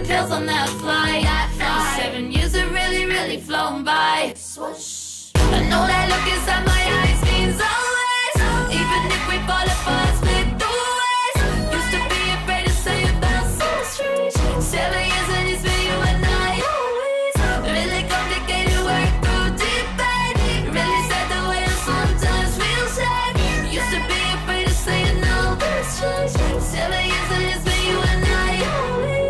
pills on that flight. 7 years have really, really flown by. Swoosh. I know that look inside my eyes means always. Even if we fall apart, split the ways. Used to be afraid to say about so strange. 7 years and it's been you and I always. Really complicated work through debate. Really sad the way I sometimes feel sad. Used to be afraid to say no, but it's changed. 7 years and it's been you and I always.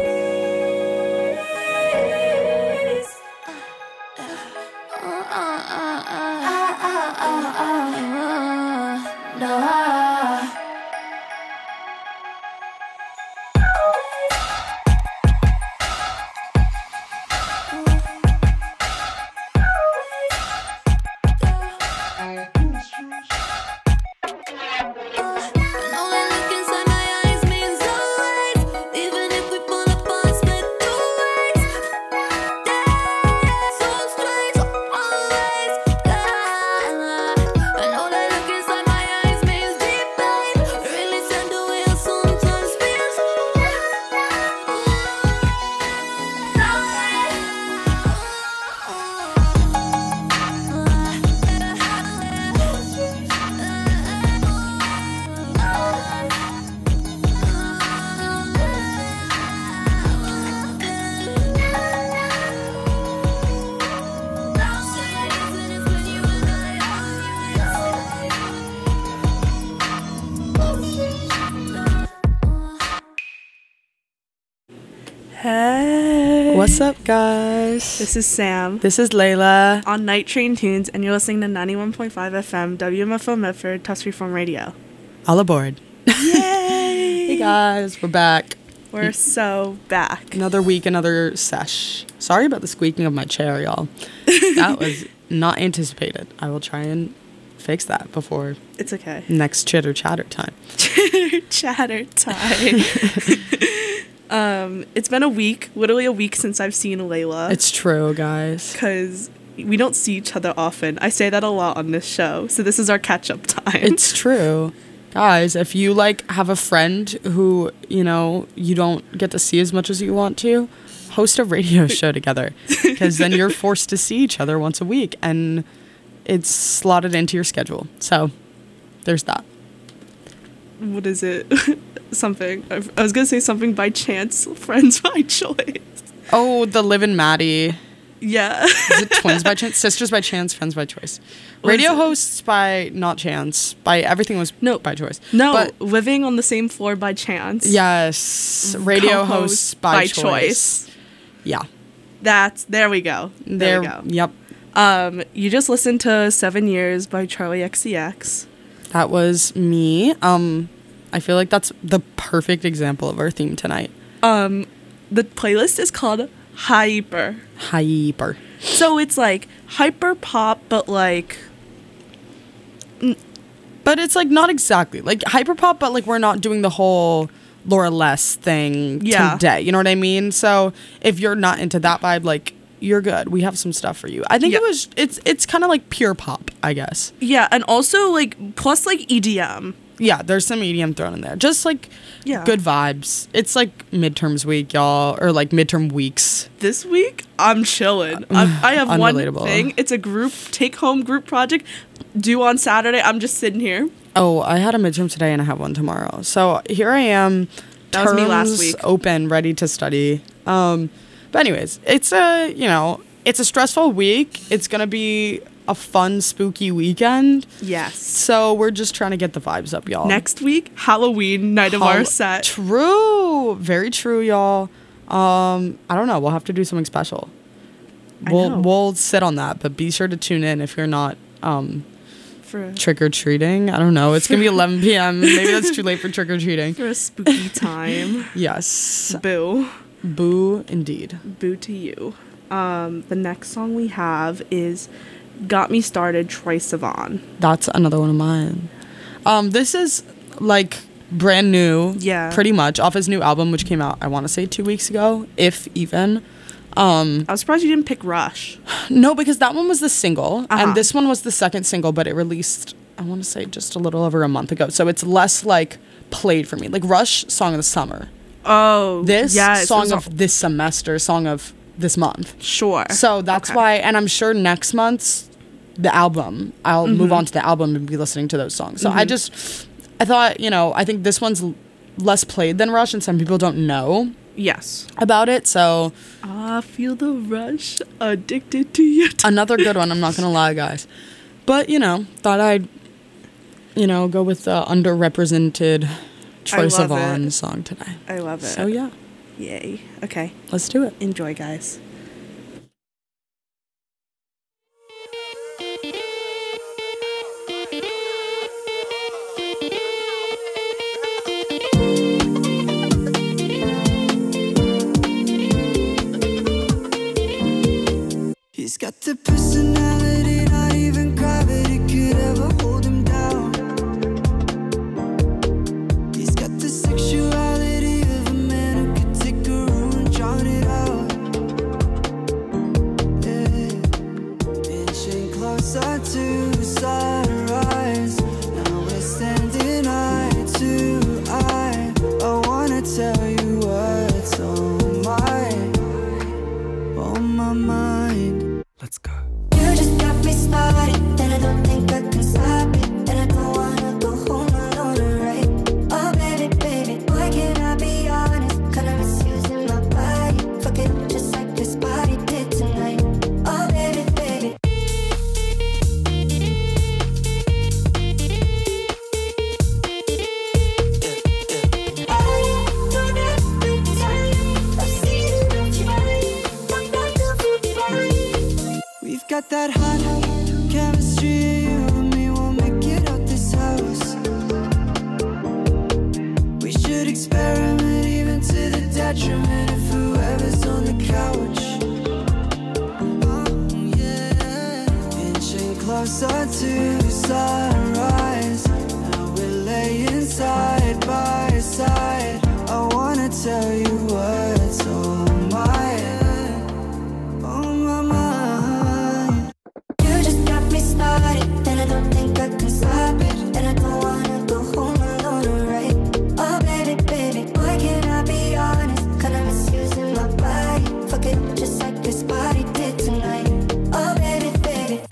Hey. What's up, guys? This is Sam. This is Layla. On Night Train Tunes, and you're listening to 91.5 FM, WMFO Medford, Tusk Reform Radio. All aboard. Yay! Hey, guys. We're back. We're so back. Another week, another sesh. Sorry about the squeaking of my chair, y'all. That was not anticipated. I will try and fix that before It's okay. next chitter chatter time. Chatter time. It's been a week, literally a week since I've seen Layla. It's true, guys. Because we don't see each other often. I say that a lot on this show, so this is our catch-up time. It's true. Guys, if you, have a friend who, you don't get to see as much as you want to, host a radio show together. Because then you're forced to see each other once a week, and it's slotted into your schedule. So, there's that. What is it? Something. I was going to say something by chance. Friends by choice. Oh, the Liv and Maddie. Yeah. Is it twins by chance? Sisters by chance, friends by choice. Radio hosts by not chance. By everything was by choice. No, but living on the same floor by chance. Yes. Radio hosts by choice. Yeah. There we go. There we go. Yep. You just listened to 7 Years by Charlie XCX. That was me. I feel like that's the perfect example of our theme tonight. The playlist is called Hyper. Hyper. So it's like hyper pop, but But it's not exactly like hyper pop, but we're not doing the whole Laura Less thing today. You know what I mean? So if you're not into that vibe, you're good. We have some stuff for you. I think it's kind of like pure pop, I guess. Yeah, and also plus EDM. Yeah, there's some EDM thrown in there. Just good vibes. It's midterms week, y'all, or midterm weeks. This week, I'm chilling. I have one thing. It's a take-home group project due on Saturday. I'm just sitting here. Oh, I had a midterm today and I have one tomorrow. So here I am. That was me last week. Open, ready to study. But anyways, it's a stressful week. It's gonna be a fun, spooky weekend. Yes. So we're just trying to get the vibes up, y'all. Next week, Halloween, night of our set. True. Very true, y'all. I don't know. We'll have to do something special. We'll sit on that, but be sure to tune in if you're not for trick-or-treating. I don't know. It's going to be 11 p.m. Maybe that's too late for trick-or-treating. For a spooky time. Yes. Boo. Boo, indeed. Boo to you. The next song we have is Got Me Started, Troye Sivan. That's another one of mine. This is brand new. Yeah. Pretty much off his new album, which came out, I want to say 2 weeks ago, if even. I was surprised you didn't pick Rush. No, because that one was the single, and this one was the second single, but it released, I want to say, just a little over a month ago. So it's less played for me. Rush, Song of the Summer. Oh, This yes, song of this semester, song of this month. Sure. So that's why, and I'm sure next month's the album, I'll move on to the album and be listening to those songs. So I thought, I think this one's less played than Rush, and some people don't know about it. So I feel the rush, addicted to you. Another good one, I'm not gonna lie, guys. But thought I'd go with the underrepresented Troye Sivan song today. I love it. So yeah. Yay. Okay. Let's do it. Enjoy, guys. He's got the personality, not even gravity could ever hold him down. He's got the sexuality of a man who could take a room and drown it out. Yeah. Inching closer to sunrise. Now we're standing eye to eye. I wanna tell you what's on my mind. Let's go. You just got me started, and I don't think I can stop it. And I don't wanna go home alone, right? Oh baby, baby, why can't I be honest? Kinda misusing my body, fuck it just like this body did tonight. Oh baby, baby. We've got that hot chemistry, you and me will make it out this house. We should experiment even to the detriment of whoever's on the couch. Oh yeah. Inching closer to sunrise. Now we're laying side by side. I wanna tell you what's on my mind. You just got me started, and I don't think I can stop it. And I don't wanna go home alone, right? Oh baby, baby, why can't I be honest? Kinda misusing my body, fuck it just like this body did tonight. Oh baby, baby.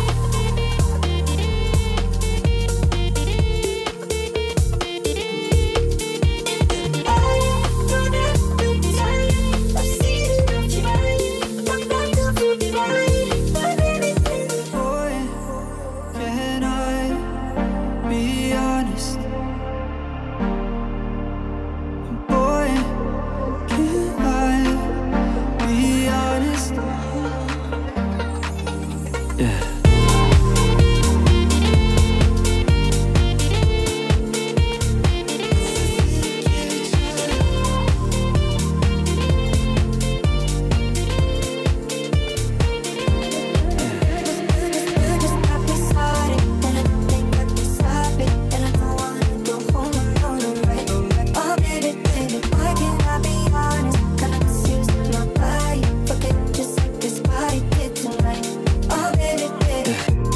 Boy, can I be honest? Boy, can I be honest? Yeah. You just got me started, and I don't think I can stop it. And I don't wanna go home alone, right? Oh baby, baby, why can't I be honest? Kinda misusing my body, fuck it just like this body did tonight. Oh baby, baby.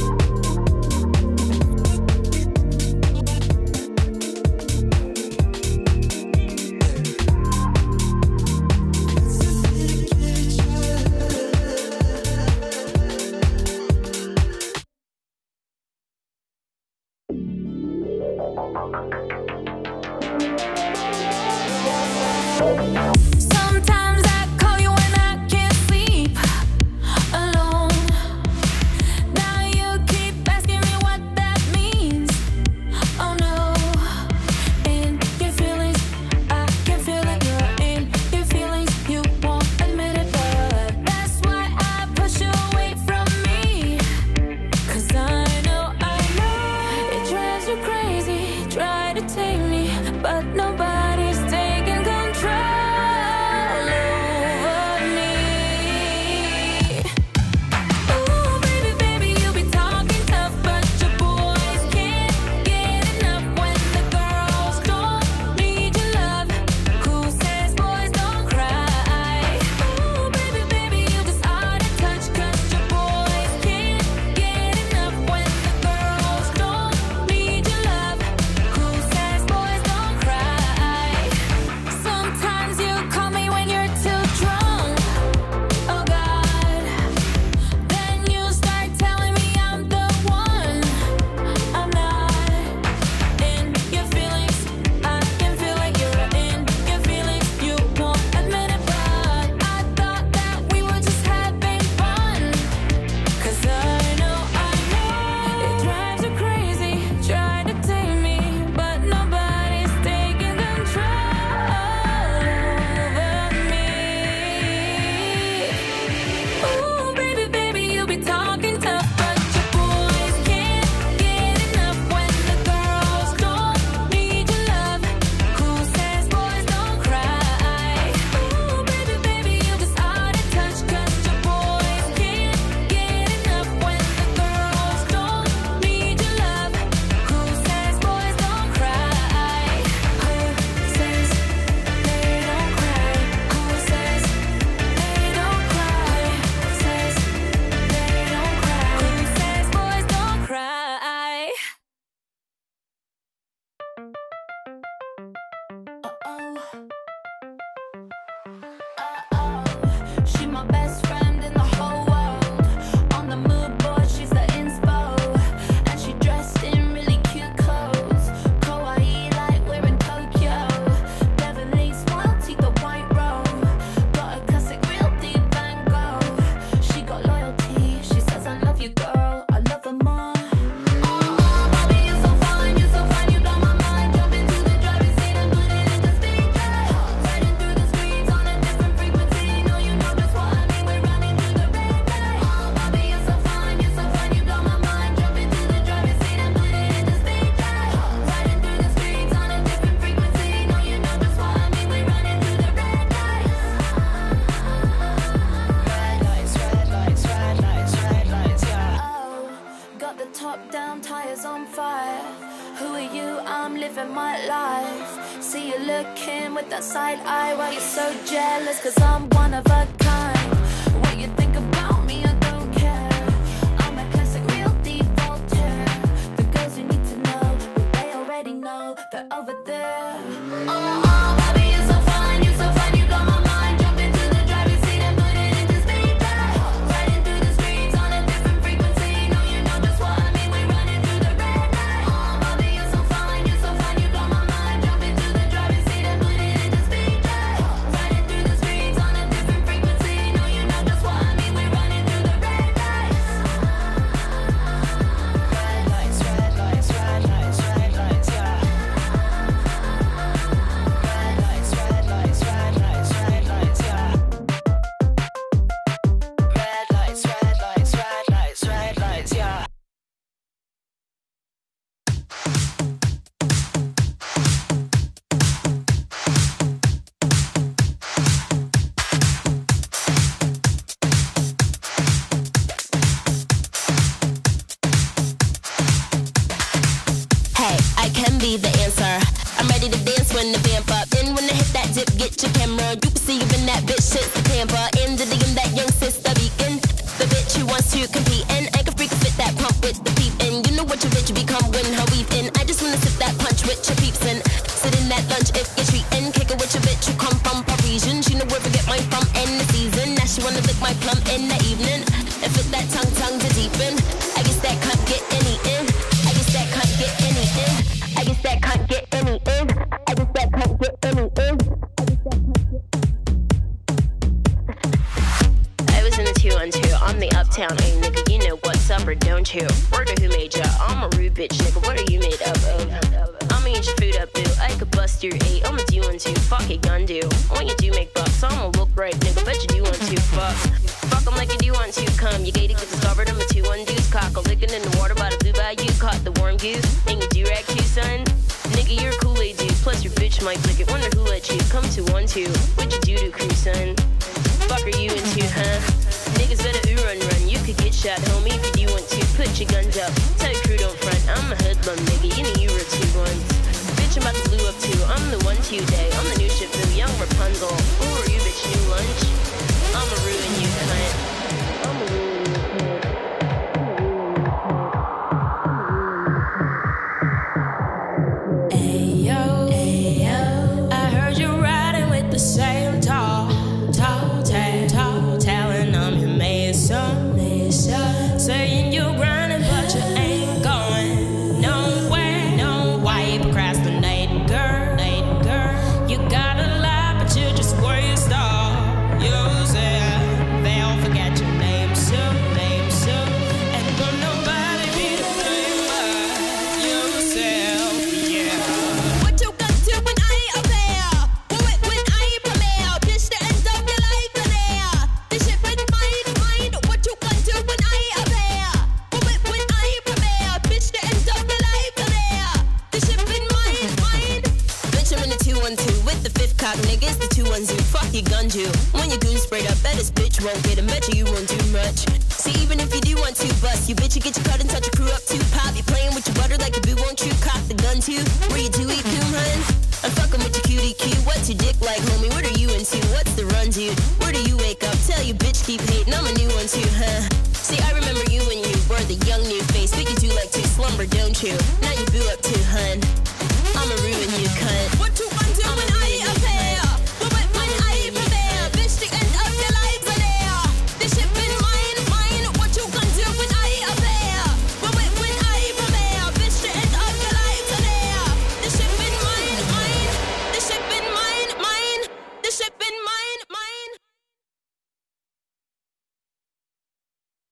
Sometimes I call you when I can't sleep alone. Now you keep asking me what that means. Oh no, in your feelings, I can feel it. You're in your feelings, you won't admit it, but that's why I push you away from me. 'Cause I know it drives you crazy. Try to take me, but nobody's taking control over me. Ooh, baby, baby, you be talking tough, but your boys can't get enough when the girls don't need your love. Who says boys don't cry? Ooh, baby, baby, you just out of touch, 'cause your boys can't get enough when the girls don't need your love. Who says boys don't cry? my best friend in the whole world. On the mood board, she's the inspo. And she dressed in really cute clothes. Kawaii like we're in Tokyo. Beverly smile, teeth the white robe. Got a classic real deep Van Gogh. She got loyalty, she says I love you girl, I love her more. Baby, you're so fine, you blow my mind. Jump into the driver's seat and put it into speed drive. Riding through the streets on a different frequency. No, you know just what I mean, we're running through the red light. Baby, you're so fine, you blow my mind. Jump into the driver's seat and put it into speed drive. Riding through the streets on a different frequency. No, you know just what I mean, we're running through the red lights. Red lights, yeah. Oh, got the top down, tires on fire. Who are you? I'm living my life. See you looking with that side eye. Why you so jealous? Cause I'm one of a kind. What you think about me, I don't care. I'm a classic real deep Voltaire. The girls you need to know, they already know they're over there. Baby, you're so fine, you blow my mind. Jump into the driver's seat and put it into speed drive. Riding through the streets on a different frequency. No, you know just what I mean, we're running through the red light. Baby, you're so fine, you blow my mind. Jump into the driver's seat and put it into speed drive. Riding through the streets on a different frequency. No, you know just what I mean, we're running through the red lights. Red lights, yeah. Hey, I can be the answer. I'm ready to dance when the vamp up. Then when I hit that dip, get your camera. You can see even that bitch shit's the Tampa. In the DM, that young sister beacon. The bitch who wants to compete and I can freak fit that pump with the peep. And you know what your bitch become when her weave in. I just wanna sip that punch with your peeps and sit in that lunch if you're treating. Kick it with your bitch who come from Parisian. She know where to get mine from in the season. Now she wanna lick my plum in the evening and fit that tongue to deepen. I guess that can't get any in. I guess that can't get any in. I guess that can't get any in. I guess that can't get any in. I was in the 212 on the uptown, hey nigga, you know what's up or don't you? Word of who made ya? I'm a rude bitch, nigga, what are you made up of? I'ma eat your food up, boo, I could bust your 8, I'ma do one too, fuck it, gun do. When you do make bucks, I'ma look right, nigga, bet you do want to, fuck. Fuck 'em like you do want to, come, you gated, get discovered, I'm a 2-1 deuce, cock, a lickin' in the water by the blue bayou, caught the warm goose, and you do-rag too, son? Nigga, you're a Kool-Aid dude, plus your bitch might lick it, wonder who let you come to 1-2, what you do to crew, son? Fuck are you into, huh? Niggas better run, you could get shot, homie, if you do want to, put your guns up, tell your crew don't front, I'm a hoodlum, nigga, you know you were 2-1s. Bitch, I'm about to blue up too, I'm the 1-2 day, I'm the new ship boo, young Rapunzel, who are you, bitch, new lunch? I'ma ruin you, cunt. I'ma ruin you, cunt. Ayo, I heard you riding with the same tall talent. I'm your mason, saying you're grinding, but you ain't going nowhere. No, why you procrastinating, girl? You got a lot, but you just waste all yourself. They'll forget your name soon. And will nobody be the same but yourself, yeah. What you got to when I appear? When I premiere? Bitch, the end of your life in there. This shit with mind. What you got to when I appear? When I premiere? Bitch, the end of your life in there. This shit with mind. Bitch, I'm in the 212 with the 5th cock, niggas, the 2-1-2, fuck your gun you. When your goon sprayed up, bet this bitch won't get him, bet you won't do much. See, even if you do want to bust, you bitch, you get your cut and touch your crew up too. Pop, you playing with your butter like a boo, won't you cock the gun too? Where you do eat coon, hun? I'm fucking with your cutie cue, what's your dick like, homie? What are you into? What's the run, dude? Where do you wake up? Tell your bitch keep hating, I'm a new one too, huh? See, I remember you when you were the young new face, but you do like to slumber, don't you? Now you boo up too, hun. I'ma ruin you, cunt. What you want to when I appear? When I prepare? Bitch, the end of your life in there.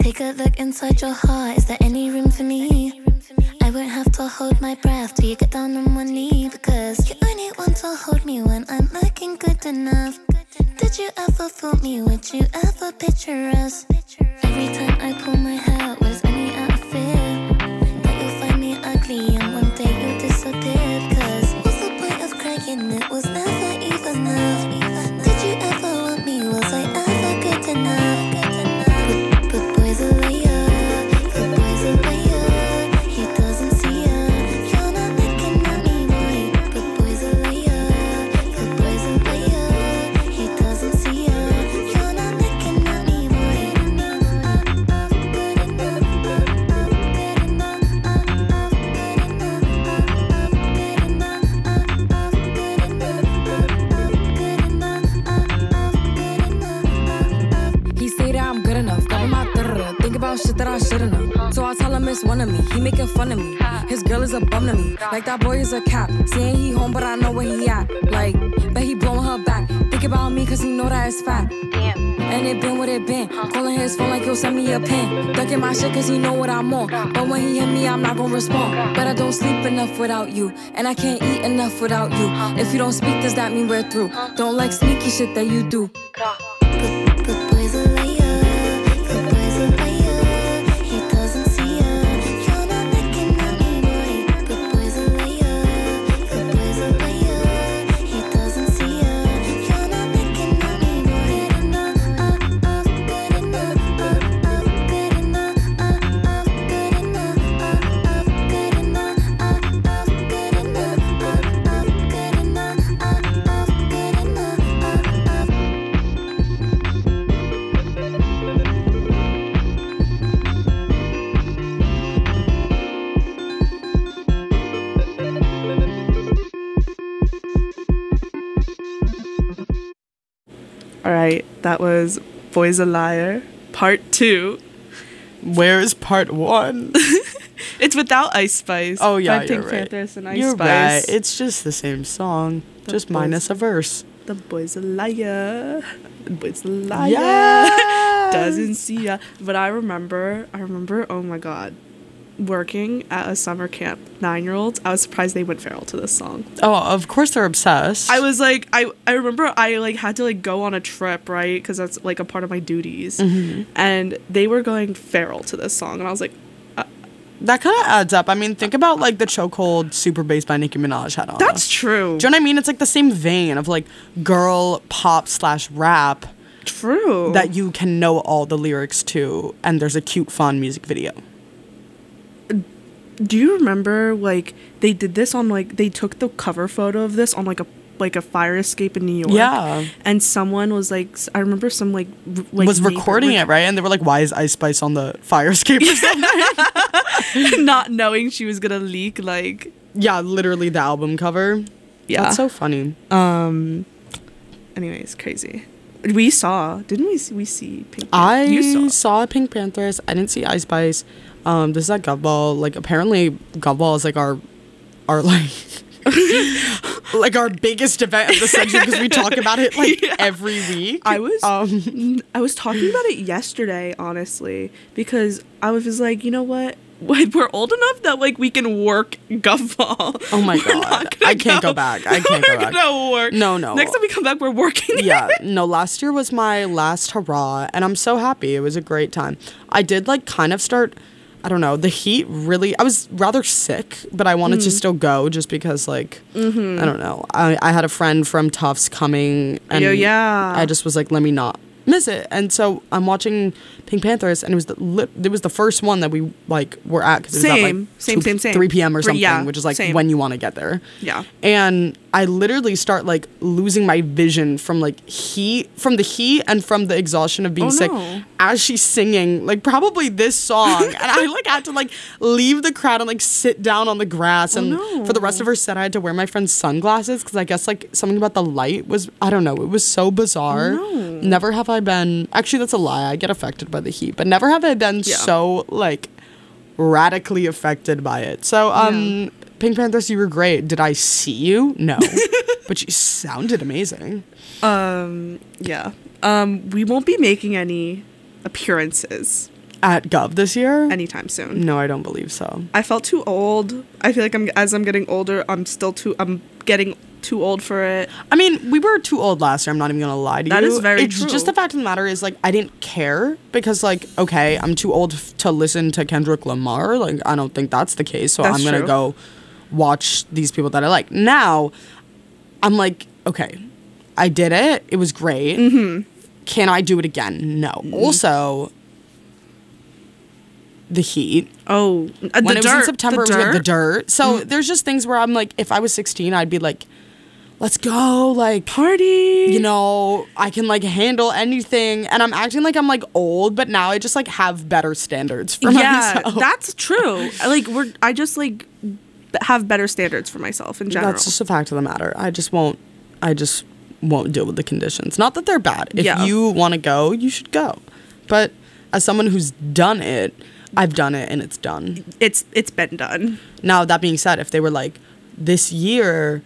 Take a look inside your heart. Is there any room for me? I won't have to hold my breath till you get down on one knee, because you only want to hold me when I'm looking good enough. Did you ever fool me? Would you ever picture us? Every time I pull my hair out, was only out of fear that you'll find me ugly and one day you'll disappear. Because what's the point of crying? It was never even enough. Did you ever want me? Was I ever good enough? But boys are liar, but boys are liar. He doesn't see ya. You're not looking at me, boy. But boys are liar, but boys are liar. He doesn't see ya. You're not looking at me, boy. Good enough, good enough, He say that I'm good enough. Got my think about shit that I shouldn't have. So I tell him it's one of me. He making fun of me. His girl is a bum to me. Like that boy is a cap. Saying he home, but I know where he at. Like, bet he blowing her back. Think about me, cause he know that it's fat. And it been what it been. Calling his phone like he'll send me a pin. Ducking my shit cause he know what I'm on. But when he hit me, I'm not gonna respond. But I don't sleep enough without you. And I can't eat enough without you. If you don't speak, does that mean we're through? Don't like sneaky shit that you do. but boys are liar, but boys are liar. He doesn't see ya. You're not looking at me, boy. But boys are liar, but boys are liar. He doesn't see ya. You're not looking at me, boy. Good enough, good enough, good enough, good enough, good enough, good enough, good enough. All right, that was Boys a Liar, part 2. Where's part 1? It's without Ice Spice. Oh, yeah, by you're Pink right. Panthers and Ice You're Spice. right. It's just the same song, just boys- minus a verse. The boy's a liar. The boy's a liar. Yeah. Doesn't see ya. But I remember, oh my God, working at a summer camp, 9-year-olds, I was surprised they went feral to this song. Oh, of course they're obsessed. I was like, I remember I like had to like go on a trip, right? Because that's like a part of my duties. Mm-hmm. And they were going feral to this song. And I was like, That kind of adds up. I mean, think about like the Chokehold Super Bass by Nicki Minaj had on. that's true. Do you know what I mean? It's like the same vein of like girl pop / rap True. that you can know all the lyrics to, and there's a cute, fun music video. Do you remember like they did this on like they took the cover photo of this on like a fire escape in New York? Yeah. And someone was like, I remember some like Was recording it, right? And they were like, "Why is Ice Spice on the fire escape?" Or something? not knowing she was gonna leak like Yeah, literally the album cover. yeah. That's so funny. Anyways, crazy. Didn't we see Pink Panther? I You saw Pink Panthers. I didn't see Ice Spice. This is at Govball. Like apparently Govball is like our like like our biggest event of the century because we talk about it like every week. I was talking about it yesterday, honestly, because I was just like, you know what? We're old enough that like we can work Govball. Oh my We're God. not gonna I can't go back. I can't go back. We're gonna work. No. Next time we come back, we're working. Yeah, no, last year was my last hurrah, and I'm so happy. It was a great time. I did like kind of start, I don't know, the heat really, I was rather sick, but I wanted to still go just because like, I don't know. I had a friend from Tufts coming, and yeah. I just was like, let me not miss it. And so I'm watching Pink Panthers, and it was the first one that we like were at because it was at like same. 3 p.m. or something, Yeah, which is like same. when you want to get there. Yeah. And I literally start like losing my vision from the heat and from the exhaustion of being sick no. as she's singing like probably this song. And I like had to like leave the crowd and like sit down on the grass. And no. for the rest of her set, I had to wear my friend's sunglasses because I guess like something about the light was, I don't know, it was so bizarre. no. Never have I been, actually that's a lie, I get affected by the heat, but never have I been so like radically affected by it. So Pink Panthers, you were great. Did I see you? No. But you sounded amazing. Yeah. We won't be making any appearances at Gov this year? anytime soon. No, I don't believe so. I felt too old. I feel like as I'm getting older, I'm getting too old for it. I mean, we were too old last year. I'm not even gonna lie to you. That is very It's true. just the fact of the matter is, like, I didn't care because, like, okay, I'm too old to listen to Kendrick Lamar. Like, I don't think that's the case. So That's I'm gonna true. go watch these people that I like. Now, I'm like, okay, I did it. It was great. Mm-hmm. Can I do it again? No. Also, the heat. Oh, When it was in September, it was the dirt. So there's just things where I'm like, if I was 16, I'd be like, let's go, like, party. you know, I can, like, handle anything. And I'm acting like I'm, like, old, but now I just, like, have better standards for Yeah, myself. that's true. Like I just like have better standards for myself in general. That's just a fact of the matter. I just won't deal with the conditions. Not that they're bad. If Yeah. you want to go, you should go. But as someone who's done it, I've done it and it's done. It's been done. Now, that being said, if they were like, this year,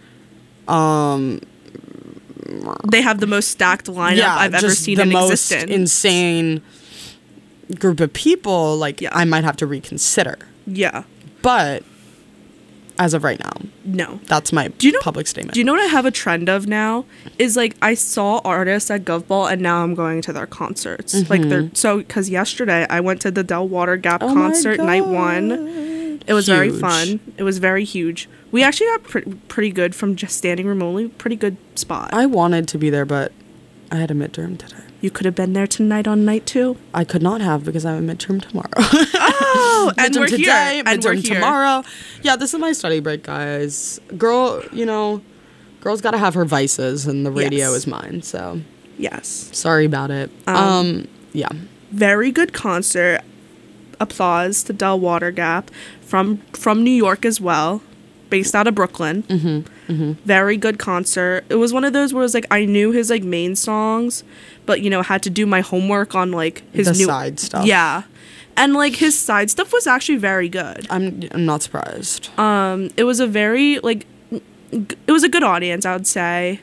They have the most stacked lineup I've ever just seen the in most existence. insane group of people, like, Yeah. I might have to reconsider. Yeah. But as of right now, No. that's my Do you know- public statement. Do you know what I have a trend of now? Is like I saw artists at GovBall and now I'm going to their concerts. Like because yesterday I went to the Del Water Gap Oh my concert night 1. It was very Huge. fun. It was very huge. We actually got pretty good from just standing room only. Pretty good spot. I wanted to be there, but I had a midterm today. You could have been there tonight on night 2. I could not have because I have a midterm tomorrow. Oh, and midterm we're today, here. And we're midterm here. tomorrow. Yeah, this is my study break, guys. Girl, girl's got to have her vices, and the radio Yes. is mine. So Yes. sorry about it. Yeah. Very good concert. Applause to Del Water Gap from New York as well, based out of Brooklyn. Very good concert. It was one of those where it was like I knew his like main songs, but had to do my homework on like his The new side stuff. Yeah, and like his side stuff was actually very good. I'm not surprised. It was a very like it was a good audience, I would say.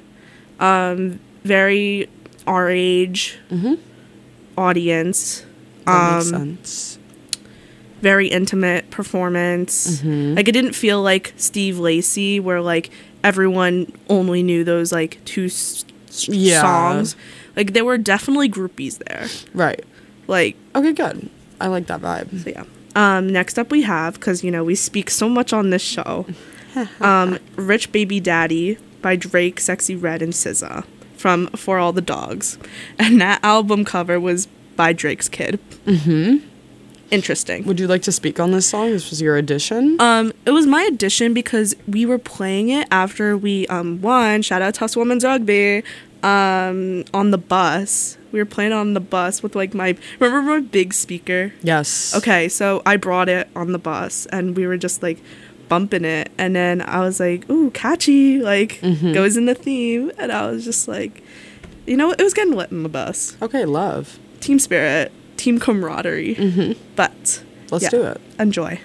Very our age audience. That makes sense. Very intimate performance. Like it didn't feel like Steve Lacy where like everyone only knew those like two Yeah. songs. Like there were definitely groupies there. Right. Like Okay, good. I like that vibe. so yeah. Next up we have, because we speak so much on this show, Rich Baby Daddy by Drake, Sexy Red, and SZA from For All the Dogs. And that album cover was by Drake's kid. Interesting. Would you like to speak on this song? This was your audition. It was my audition because we were playing it after we won. Shout out to us Women's Rugby. On the bus. We were playing on the bus with like remember my big speaker? Yes. Okay, so I brought it on the bus and we were just like bumping it, and then I was like, ooh, catchy, like goes in the theme, and I was just like, it was getting lit in the bus. Okay, love. Team spirit, team camaraderie. But Let's do it. Enjoy.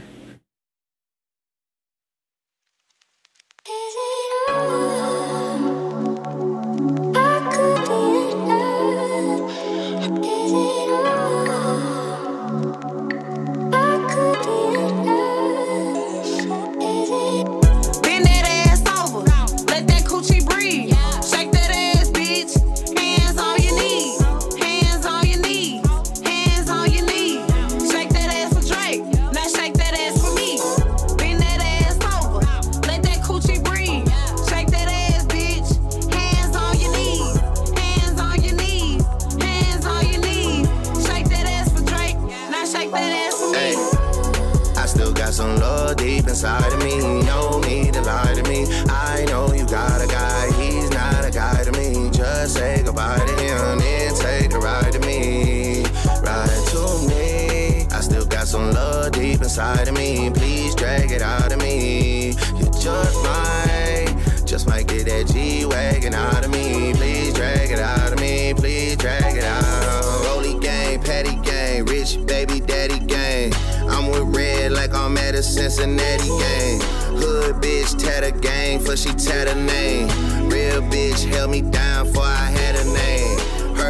Bend that ass over, let that coochie breathe. Shake that ass, bitch. Hands on your knees, hands on your knees, hands on your knees. Shake that ass for Drake, now shake that ass for me. Bend that ass over, let that coochie breathe. Shake that ass, bitch. Hands on your knees, hands on your knees, hands on your knees. Shake that ass for Drake, now shake that ass for me. I still got some love deep inside of me. No need to lie to me. I know you got a guy, he's not a guy to me. Just say goodbye to him and take a ride to me. Ride to me. I still got some love deep inside of me. Please drag it out of me. You just might get that G-Wagon out of me. Please drag it out of me. Please drag it out. Rolly gang, patty gang, rich baby daddy gang. I'm with Red like I'm at a Cincinnati game. Hood bitch, tatter gang, for she tatter name. Real bitch held me down before I had a name. Heard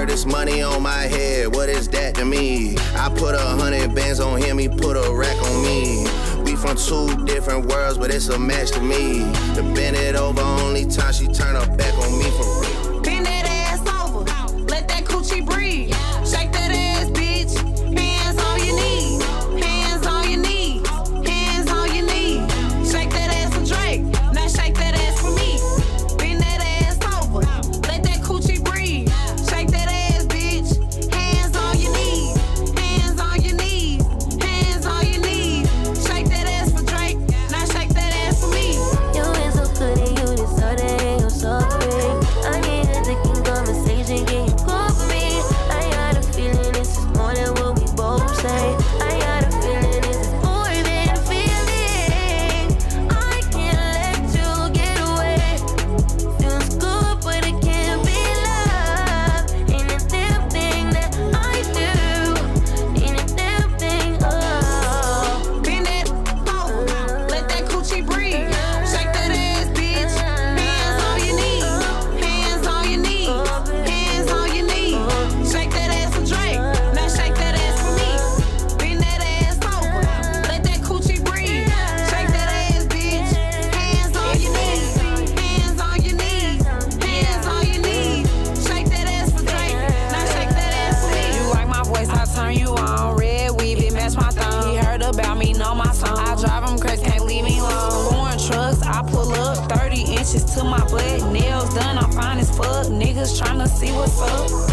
this money on my head, what is that to me? I put 100 bands on him, he put a rack on me. We from two different worlds, but it's a match to me. To bend it over, only time she turn her back on me for real. Bend that ass over, let that coochie breathe. Shake that ass, bitch. Hands on your knees, hands on your knees, hands on your knees. Shake that ass for Drake, now shake that ass for me. Bend that ass over, let that coochie breathe. Shake that ass, bitch. Hands on your knees, hands on your knees, hands on your knees. Shake that ass for Drake, now shake that ass for me. You ain't so good and you deserve it and you're suffering. I need a dick conversation, can you call for me? I got a feeling this is more than what we both say. I got a feeling this is more than a feeling. I can't let you get away. Feels good, but it can't be love. Ain't a damn thing that I do. Ain't a damn thing, oh. Bend that over, let that coochie breathe. Shake that ass, bitch. Hands on your knees, hands on your knees, hands on your knees. Shake that ass for Drake, now shake that ass for me. Bend that ass over, let that coochie breathe. Shake that ass, bitch. Hands on your knees, hands on your knees, hands on your knees. Shake that ass for Drake, now shake that ass for me. You like my voice, I turn you on. Red weave, it match my thumb. He heard about me, know my song. I drive him crazy, can't leave me alone. Foreign trucks, I pull up 30 inches to my butt. Nails done, I'm fine as fuck. Niggas tryna see what's up.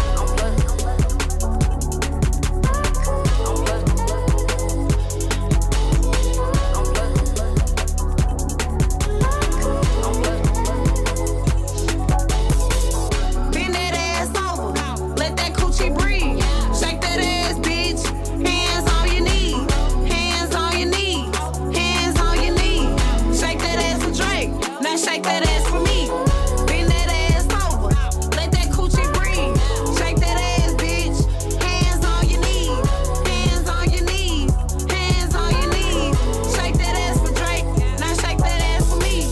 Bend that ass over, let that coochie breathe. Shake that ass, bitch. Hands on your knees, hands on your knees, hands on your knees. Shake that ass for Drake, now shake that ass for me. Bend that ass over, let that coochie breathe. Shake that ass, bitch. Hands on your knees, hands on your knees, hands on your knees. Shake that ass for Drake, now shake that ass for me.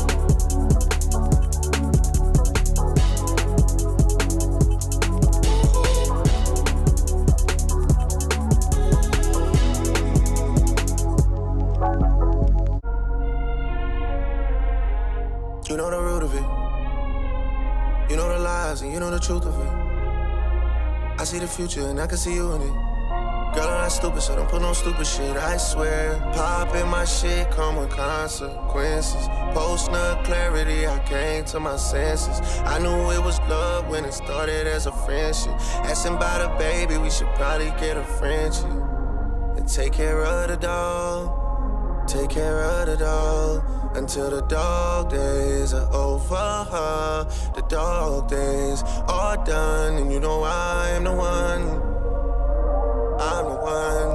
You know the root of it. You know the lies and you know the truth of it. I see the future and I can see you in it. Girl, I'm not stupid, so don't put no stupid shit, I swear. Poppin' my shit come with consequences. Post-nut clarity, I came to my senses. I knew it was love when it started as a friendship. Asking about a baby, we should probably get a friendship. And take care of the dog. Take care of the dog until the dog days are over. The dog days are done, and you know I am the one. I'm the one.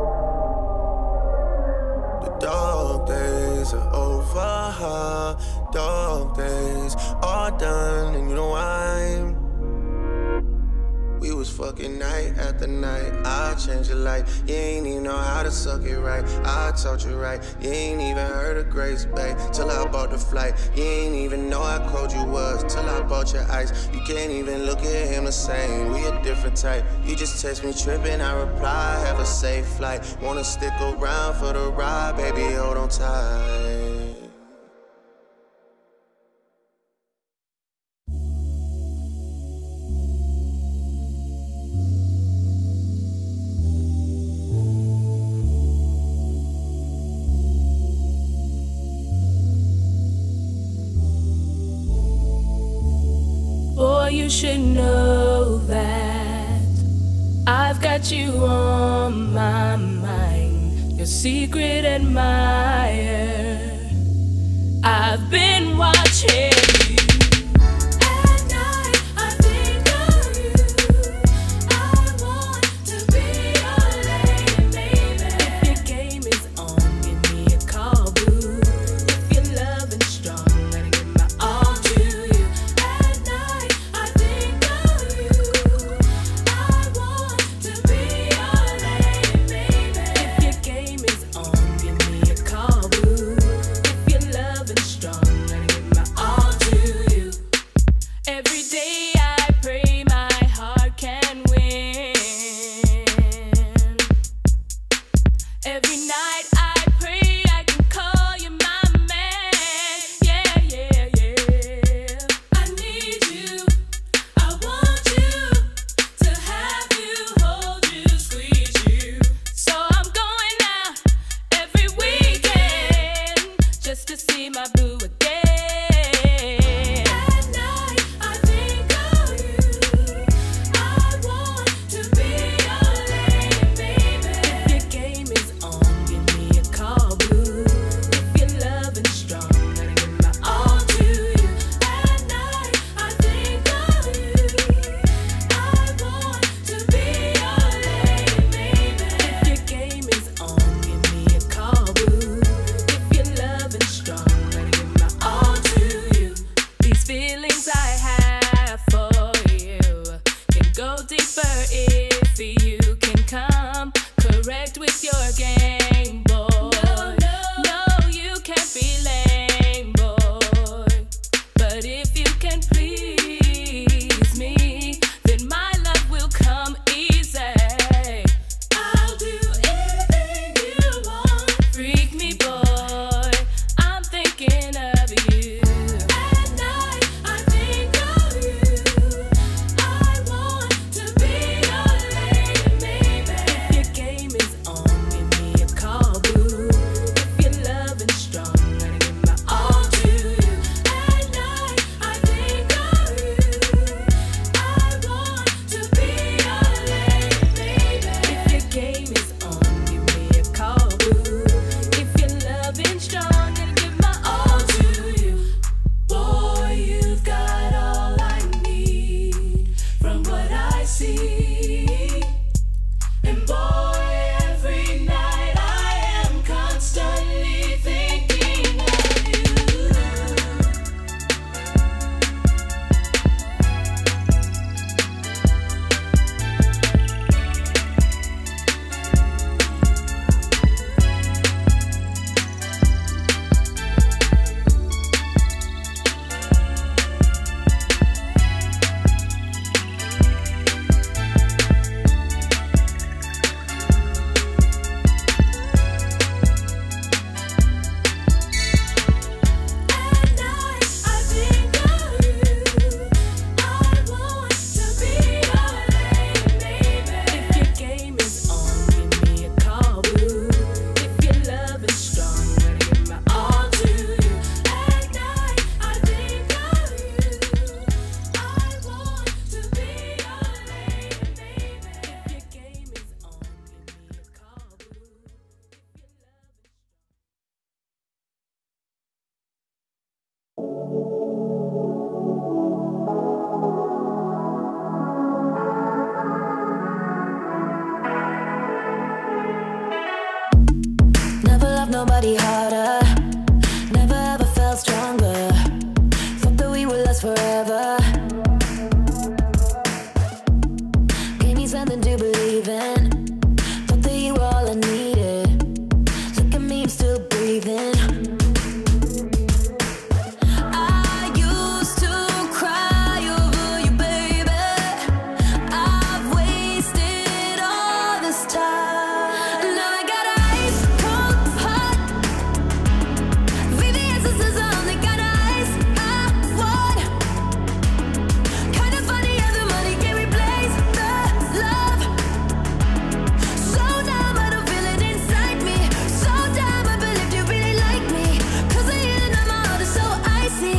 The dog days are over. Dog days are done, and you know I'm. We was fucking night after night. I changed your life. You ain't even know how to suck it right. I taught you right. You ain't even heard of Grace Bay till I bought the flight. You ain't even know how cold you was till I bought your ice. You can't even look at him the same. We a different type. You just text me tripping, I reply. Have a safe flight. Wanna stick around for the ride, baby? Hold on tight. Boy, you should know that I've got you on my mind, your secret admirer. I've been watching you. At night, I think of you. I want to be your lady, baby. If your game is on, give me a call, boo. If you're loving strong, let me give my all to you. At night, I think of you. I want to be your lady, baby. If your game is on, give me a call, boo. If you're loving strong, let me give my all to you. direct with your game, boy. No, you can't be lame, boy. But if you can please me, then my love will come easy. I'll do anything you want. Freak me, boy. I'm thinking of you. At night, I think of you. I want to be your lady, baby. If your game is on, give me a call, boo. If you're loving strong, gotta give my all to you. At night, I think of you. I want to be your lady, baby. If your game is on, give me a call, boo. If you're loving strong, gotta give my all to you. Boy, you've got all I need from what I see. And boy, every night I am constantly thinking of you. At night, I think of you. I want to be your lady, baby. If your game is on, give me a call, boo. If your love is strong, gotta give my all to you. At night, I think of you. I want to be your lady, baby. If your game is on, give me a call, boo. Never loved nobody harder. Never ever felt stronger. Thought that we would last forever. Gave me something to believe in. Thought that you were all I needed. Look at me, I'm still breathing. I used to cry over you, baby. I've wasted all this time. Now I got ice cold heart. VVS is on, they got ice. I want. Kinda funny how the money can replace the love. So dumb, I don't feel it inside me. So dumb, I believed you really like me. 'Cause I hear now my heart is so icy.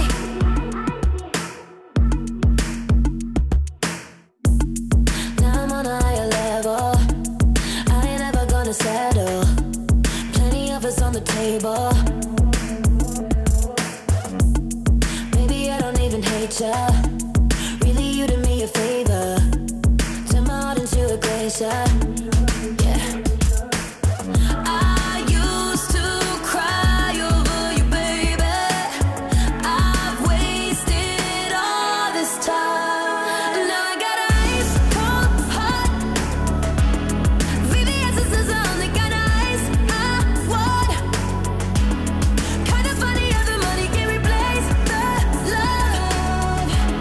Now I'm on a higher level. I ain't ever gonna settle. Plenty of us on the table. Maybe I don't even hate ya. Really, you did me a favor. Turn my heart into a glacier. Yeah. I used to cry over you, baby. I've wasted all this time. Now I got ice cold heart. VVS is on, they got ice. I want. Kinda funny how the money can replace the love.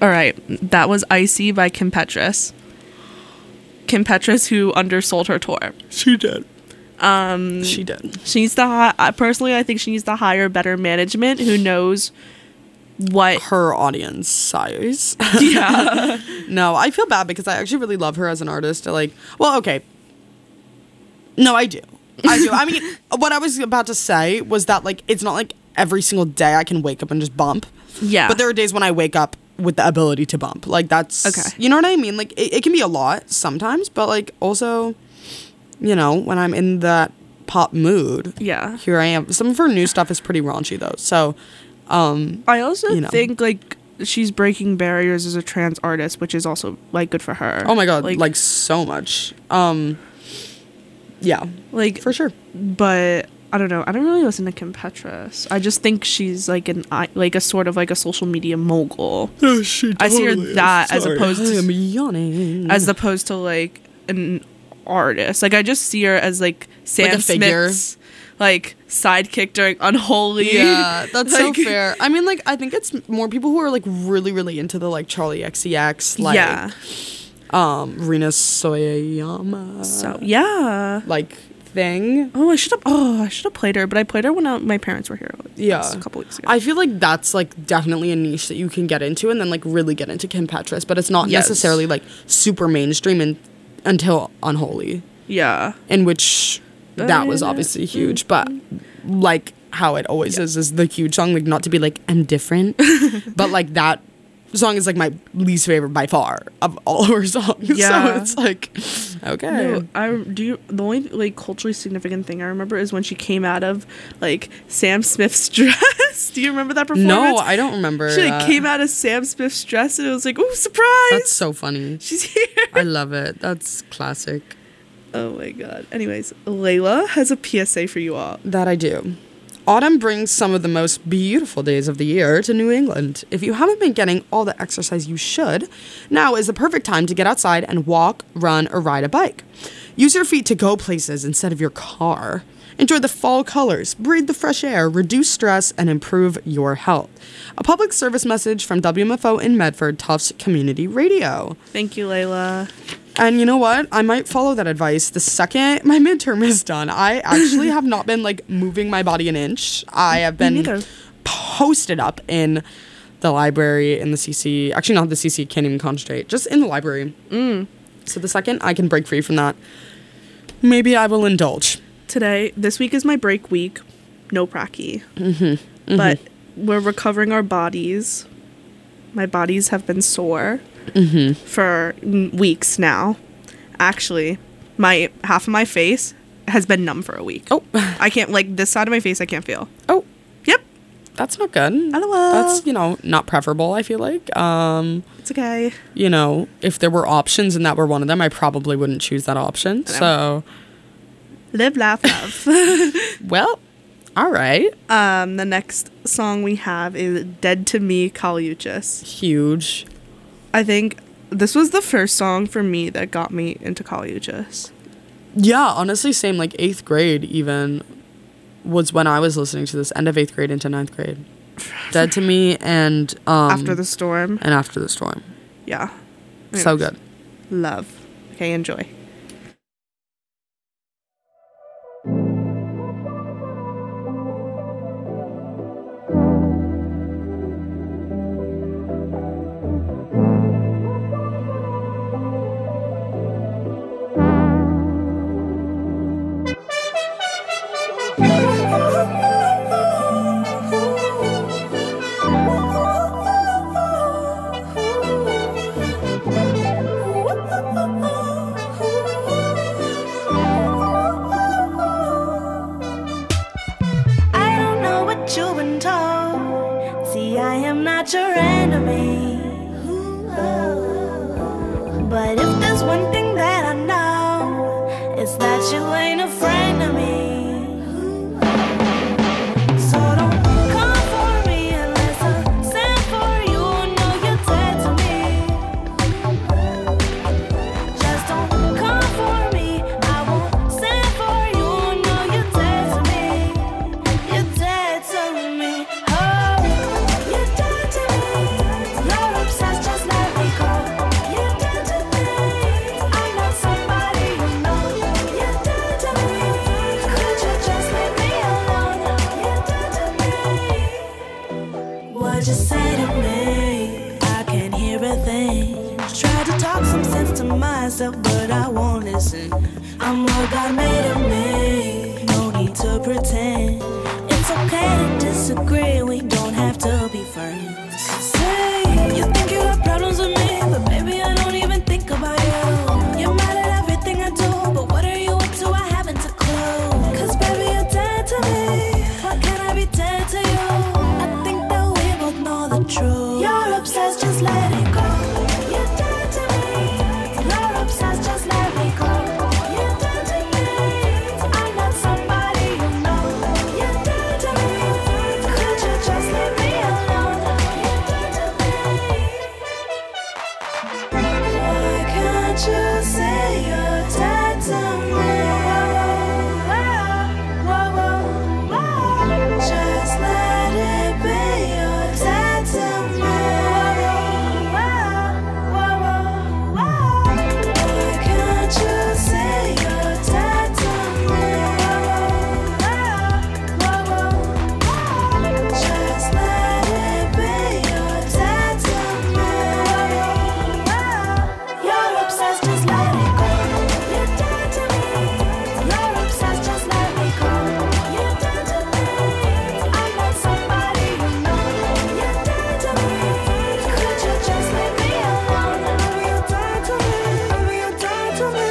All right, that was Icy by Kim Petras. Kim Petras, who undersold her tour. She did. She did. She needs to personally, I think she needs to hire better management who knows what Her audience size. yeah. No, I feel bad because I actually really love her as an artist. Well, okay. No, I do. I mean, what I was about to say was that, like, it's not like every single day I can wake up and just bump. Yeah. But there are days when I wake up with the ability to bump. Like, that's... Okay. You know what I mean? Like, it can be a lot sometimes, but, like, also, you know, when I'm in that pop mood, Yeah. here I am. Some of her new stuff is pretty raunchy, though. So, I also you know. think like she's breaking barriers as a trans artist, which is also like good for her. oh my God, like so much. Yeah, like for sure. But I don't know. I don't really listen to Kim Petras. I just think she's like a sort of like a social media mogul. Oh, she I see her totally is. that as Sorry. opposed I am to yawning. as opposed to like an artist. Like I just see her as like Sam Like a figure. Smith's like sidekick during Unholy. Yeah, that's Like- so fair. I mean, like, I think it's more people who are like really, really into the like Charlie XCX, like yeah. Rina Soyama, So yeah. like thing. I should have played her, but I played her when my parents were here. Yeah, a couple weeks ago. I feel like that's like definitely a niche that you can get into and then like really get into Kim Petras, but it's not Yes. necessarily like super mainstream until Unholy, Yeah. in which that was obviously huge, but like how it always is the huge song, like not to be like I'm different, but like that song is like my least favorite by far of all of her songs. Yeah. So it's like, okay. No, the only like culturally significant thing I remember is when she came out of like Sam Smith's dress. Do you remember that performance? No, I don't remember. She like came out of Sam Smith's dress and it was like, ooh, surprise! That's so funny. She's here. I love it. That's classic. Oh my god. Anyways, Layla has a PSA for you all. That I do. Autumn brings some of the most beautiful days of the year to New England. If you haven't been getting all the exercise you should, now is the perfect time to get outside and walk, run, or ride a bike. Use your feet to go places instead of your car. Enjoy the fall colors, breathe the fresh air, reduce stress, and improve your health. A public service message from WMFO in Medford Tufts Community Radio. Thank you, Layla. And you know what? I might follow that advice the second my midterm is done. I actually have not been like moving my body an inch. I have been neither. posted up in the library, in the CC. Actually, not the CC, can't even concentrate. Just in the library. So the second I can break free from that, maybe I will indulge. This week is my break week. No pracky. But we're recovering our bodies. My bodies have been sore for weeks now. Actually, half of my face has been numb for a week. Oh. I can't, like, this side of my face I can't feel. Oh, Yep. that's not good. LOL. That's, not preferable, I feel like. It's okay. If there were options and that were one of them, I probably wouldn't choose that option. So, Live, laugh, love. well, all right. The next song we have is Dead to Me, Kaliuchis. Huge. I think this was the first song for me that got me into Kaliuchis. Yeah, honestly, same. Like 8th grade even was when I was listening to this. End of 8th grade into 9th grade. Dead to Me and After the Storm. And After the Storm. Yeah. So good. Love. Okay, enjoy. I don't know what you've been told. See, I am not your enemy. But if there's one thing that I know, it's that you ain't a friend of me. So don't come for me unless I send for you. Know you're dead to me. Just don't come for me. I won't send for you. Know you're dead to me. You're dead to me. Oh, you're dead to me. You're obsessed just just say to me, I can't hear a thing. Try to talk some sense to myself, but I won't listen. I'm what God made of me, no need to pretend. It's okay to disagree, we don't have to be friends. Say, you think you have problems with me, but baby I don't even think about you. You're mad at everything I do, but what are you up to? I haven't a clue. Cause baby you're dead to me, why can't I be dead to you? I think that we both know the truth. You're obsessed, just let it go. You're dead to me. You're obsessed, just let me go. You're dead to me. I'm not somebody you know. You're dead to me. Could you just leave me alone? You're dead to me. Why can't you say you're dead to me? Just let it be. You're dead to me. Why can't you say you're dead to me? Just let it be. You're dead to me. You're obsessed, just let it go. You're dead to me. You're obsessed, just let me go. You're dead to me. I'm not somebody you know. You're dead to me. Could you just leave me alone? You're dead to me. You're dead to me.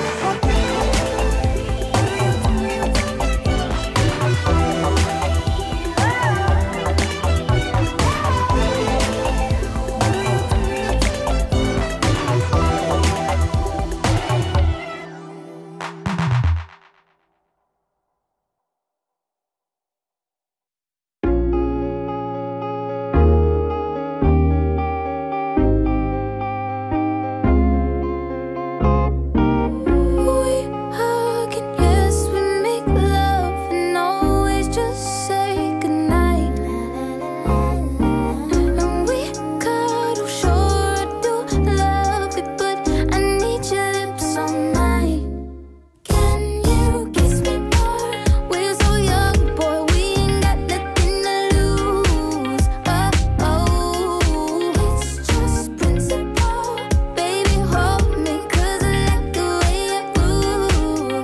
We hug and yes, we make love and always just say goodnight. And we cuddle, sure do love it, but I need your lips on mine. Can you kiss me more? We're so young, boy, we ain't got nothing to lose. It's just principle. Baby, hold me, 'cause I like the way you move.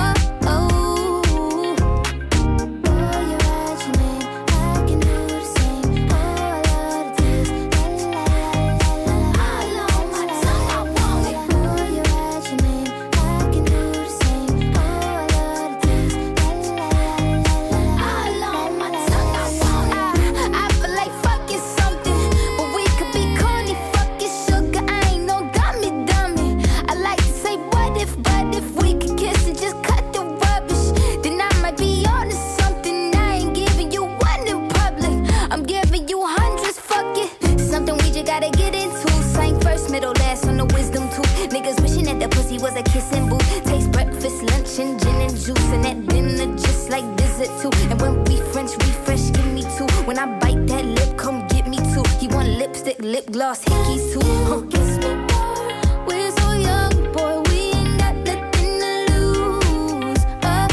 Boy, you write your name, I can do the same. Oh, I love the taste. La la la la la. All on my tongue, I want it. Boy, you write your name, I can do the same. Oh, I love the taste. La la la la. All on my tongue, I want it. I feel like fucking something, but we could be corny, fucking sugar. I ain't no dummy. I like to say what if we could kiss and just cut the rubbish, then I might be on to something. I ain't giving you one in public, I'm giving you hundreds. Fuck it, something we just gotta get into. Sang first, middle, last on the wisdom tooth. Niggas wishing that the pussy was a kissing booth. Taste breakfast, lunch, and gin and juice, and that dinner just like dessert too. And when we French refresh, give me two. When I bite that lip, come get me two. He want lipstick, lip gloss, hickeys too. Kiss me more. We're so young, boy, we ain't got nothing to lose.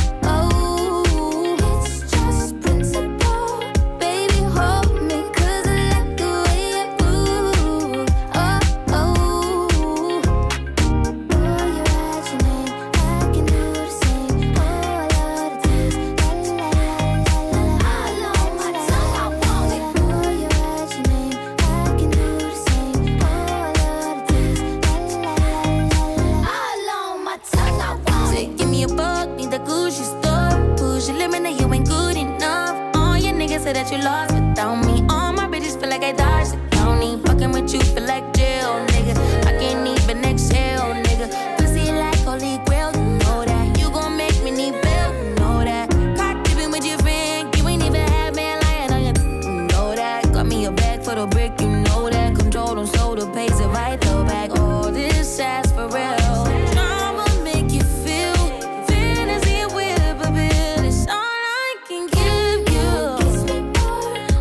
It's just principle. Baby, hold me, 'cause I like the way you move. Boy, you write your name, I can do the same. Oh, I love the taste. La la la la la. All on my tongue, I want it. Boy, you write your name, I can do the same. Oh, I love the taste. La la la la. All on my tongue, I want it. Say, give me a buck, need the Gucci store. Push your limit, that you ain't good enough. All your niggas say that you lost without me. All my bitches feel like I dodged the county. Fucking with you feel like jail, nigga. I can't even exhale, nigga. Pussy like holy grail, you know that. You gon' make me need bail, you know that. Caught dipping with your friend, you ain't even had man lying on you, you know that. Got me a bag for the brick, you know that. Control them, so the pays it right, though back. All this ass for real. Drama make you feel fantasy with a bill. It's all I can give you. Kiss me more.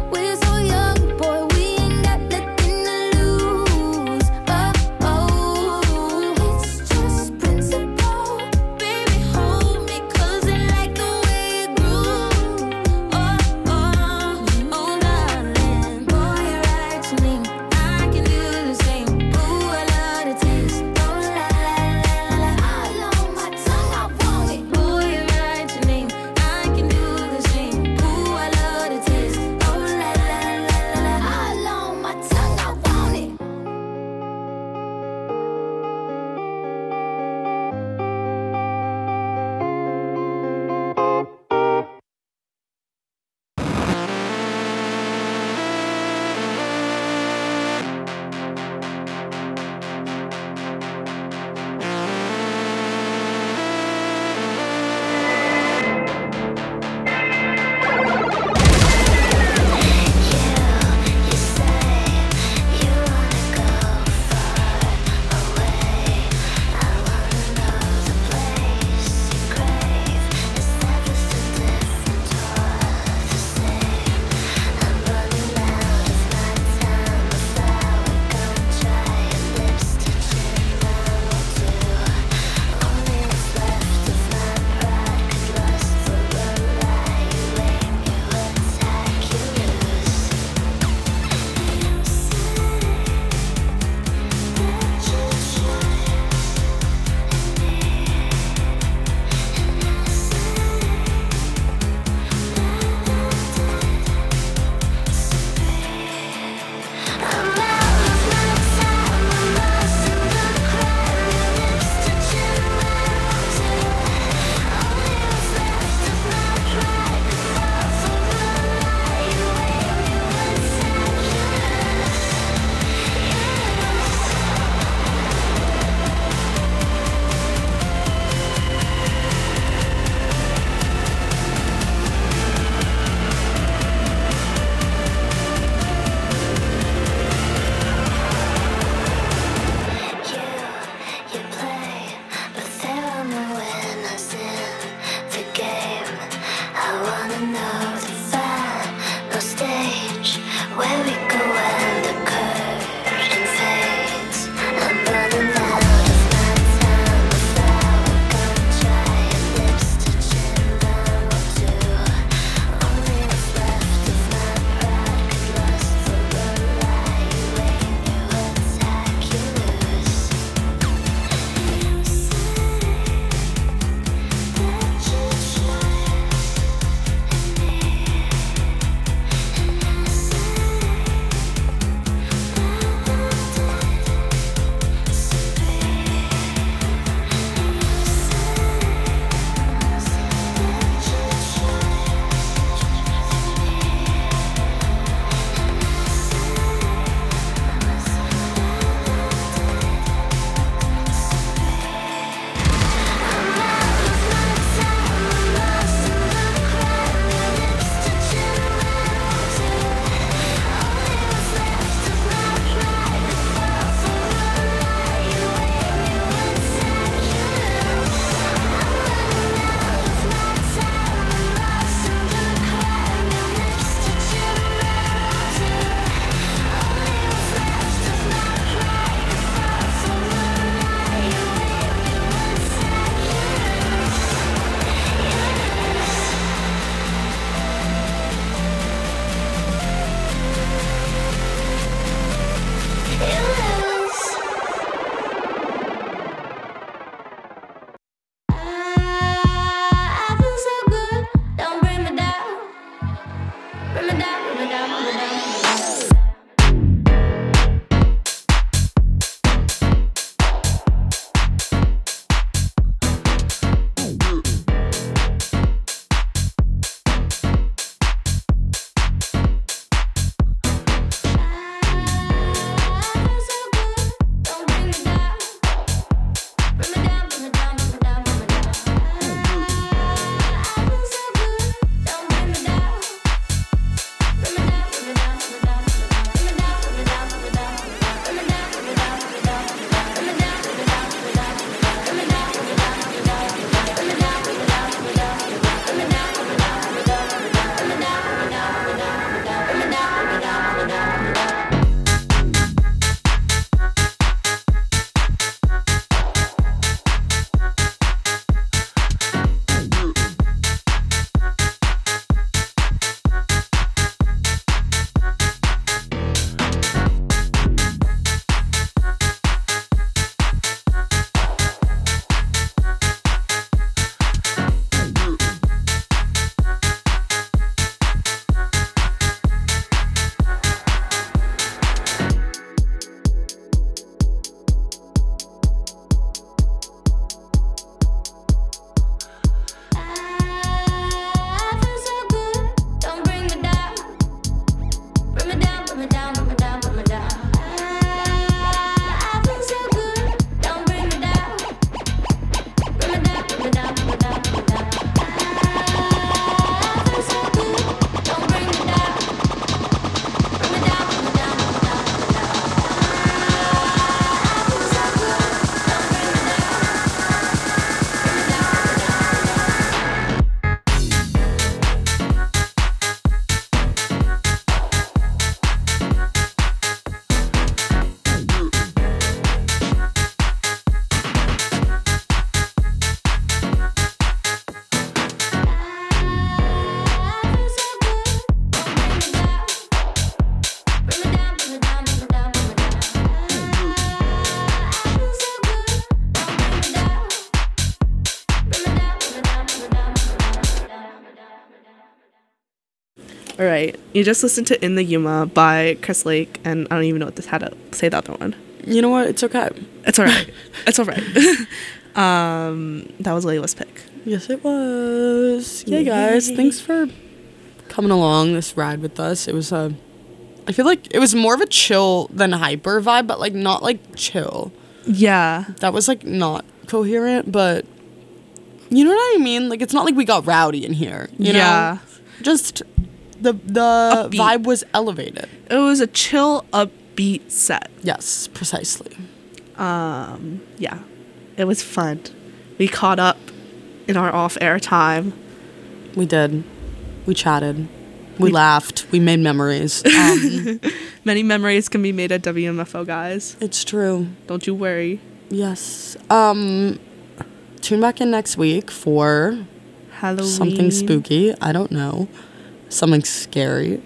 All right. You just listened to In the Yuma by Chris Lake, and I don't even know how to say the other one. You know what? It's okay. It's all right. It's all right. That was Layla's pick. Yes, it was. Yeah, guys. Thanks for coming along this ride with us. It was I feel like it was more of a chill than hyper vibe, but like not like chill. Yeah. That was like not coherent, but you know what I mean? Like it's not like we got rowdy in here. You know? Just the Upbeat. vibe was elevated. It was a chill, upbeat set. Yes, precisely. Yeah. It was fun. We caught up in our off-air time. We did. We chatted. We laughed. We made memories. Many memories can be made at WMFO, guys. It's true. Don't you worry. Yes. Tune back in next week for Halloween. something spooky. I don't know. Something scary.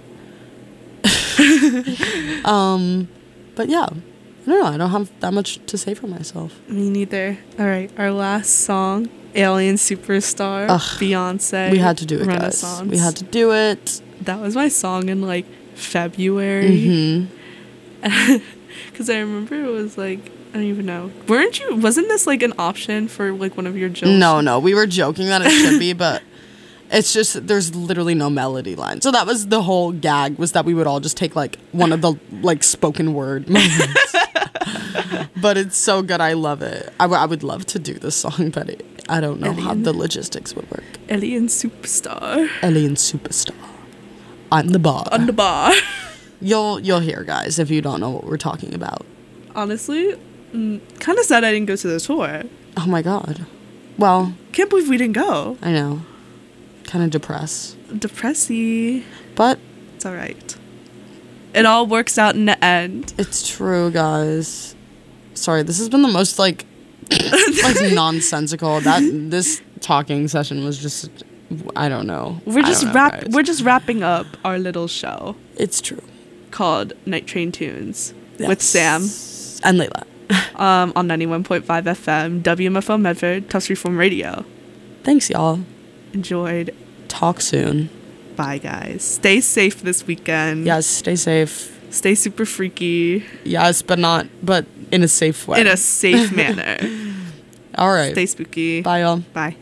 But yeah. I don't know. I don't have that much to say for myself. Me neither. All right. Our last song, Alien Superstar, Beyonce. We had to do it, Renaissance. guys. We had to do it. That was my song in like February. Because I remember it was like, I don't even know. Wasn't this like an option for like one of your jokes? No. We were joking that it should be, but it's just, there's literally no melody line. So that was the whole gag, was that we would all just take like one of the like spoken word moments. But it's so good. I love it. I would love to do this song, but I don't know how the logistics would work. Alien Superstar. Alien Superstar. I'm the bar. On the bar. You'll hear, guys, if you don't know what we're talking about. Honestly, kind of sad I didn't go to the tour. Oh my god. Well, can't believe we didn't go. I know. Kind of depressy. But it's all right. It all works out in the end. It's true, guys. Sorry, this has been the most like nonsensical. This talking session was just, I don't know. We're just wrapping up our little show. It's true. Called Night Train Tunes with Sam and Layla. On 91.5 FM, WMFO Medford, Tufts Reform Radio. Thanks, y'all. Enjoyed. Talk soon. Bye, guys. Stay safe this weekend. Yes, stay safe. Stay super freaky. Yes, but in a safe way. In a safe manner. All right. Stay spooky. Bye, y'all. Bye.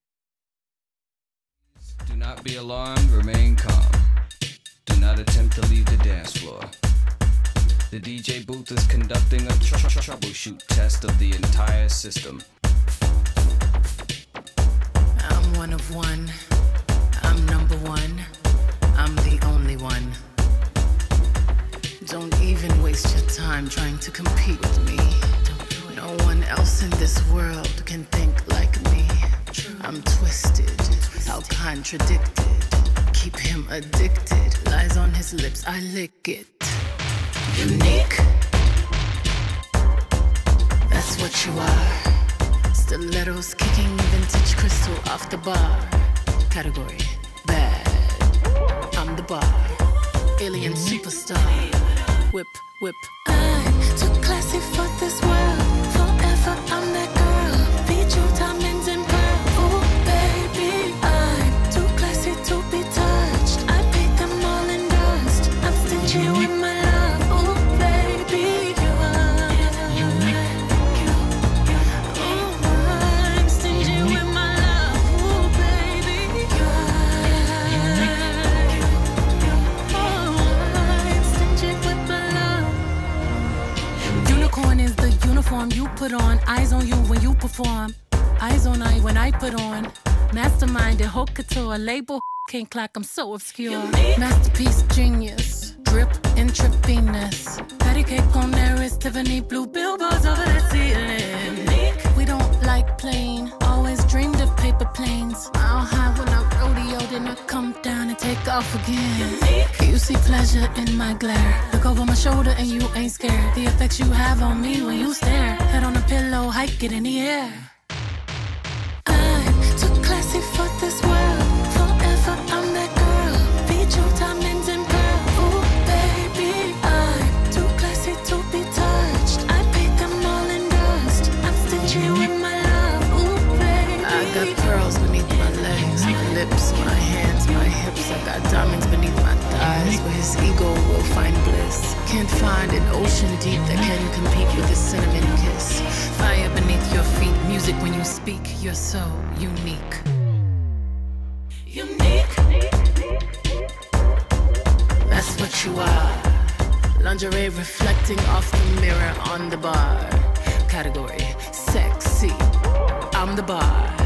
Do not be alarmed, remain calm. Do not attempt to leave the dance floor. The DJ booth is conducting a troubleshoot test of the entire system. I'm one of one. I'm number one. I'm the only one. Don't even waste your time trying to compete with me. No one else in this world can think like me. I'm twisted, how contradicted. Keep him addicted. Lies on his lips, I lick it. Unique. That's what you are. Stilettos kicking vintage crystal off the bar. Category bad. I'm the bar. Alien superstar. Whip, whip. I'm too classy for this world. Forever I'm that girl. Beat you diamonds and pearl. Ooh, baby, I'm too classy to be touched. I paid them all in dust. I'm stingy with my love. Ooh, baby, you are. Ooh, I'm stingy with my love. Ooh, baby, you are. Oh, I'm stingy with my love. Unicorn is the uniform you put on. Eyes on you when you perform. Eyes on I when I put on. Masterminded, haute couture, label can't clock, I'm so obscure. Masterpiece, genius, drip, intravenous. Patty cake on their wrist, Tiffany blue billboards over the ceiling. We don't like plain, always dreamed of paper planes. Mile high when I rodeo, then I come down and take off again. You see pleasure in my glare. Look over my shoulder and you ain't scared. The effects you have on me when you stare. Head on a pillow, hike it in the air. I'm too classy for this world. Forever I'm that girl. Beat you diamonds and pearl. Ooh, baby, I'm too classy to be touched. I paid them all in dust. I'm stingy with my love. Ooh, baby. I got pearls beneath my legs, my lips, my hands, my hips, I got diamonds beneath my thighs, where his ego will find bliss. Can't find an ocean deep that can compete with a cinnamon kiss. Fire beneath your feet, music when you speak, you're so unique. Unique. That's what you are. Lingerie reflecting off the mirror on the bar. Category, sexy. I'm the bar.